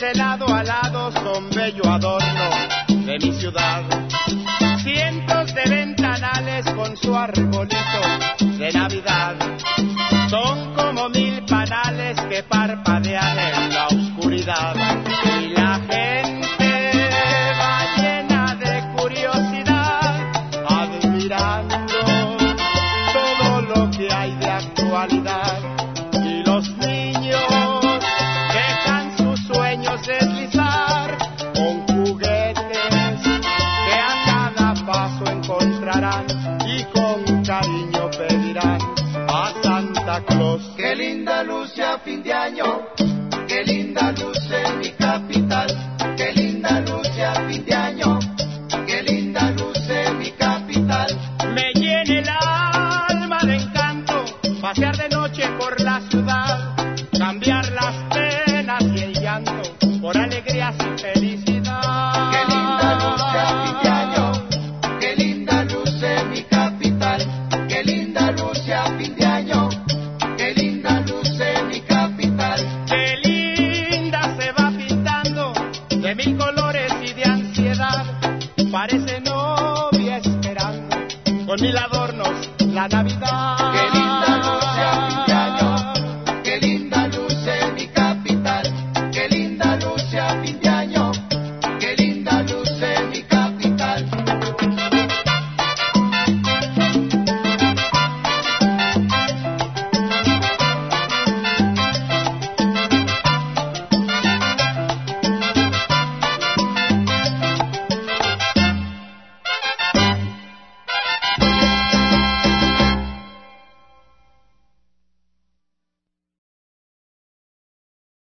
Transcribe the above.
de lado a lado son bello adorno de mi ciudad. Cientos de ventanales con su arbolito de Navidad son como 1000 panales que parpadean en la oscuridad. Y la gente va llena de curiosidad, admirando todo lo que hay de actualidad. Y los niños dejan sus sueños deslizar con juguetes que a cada paso encontrarán y con cariño pedirán a Santa Claus. Qué linda luce a fin de año, qué linda luce mi capital, qué linda luce a fin de año, qué linda luce mi capital. Me llena el alma de encanto pasear de noche por la ciudad, cambiar las penas y el llanto por alegrías y felicidad. Qué linda luce a fin de año, qué linda luce mi capital, qué linda luce a fin de año, qué linda luce mi capital. Qué linda se va pintando de 1000 colores y de ansiedad, parece novia esperando con 1000 adornos la Navidad.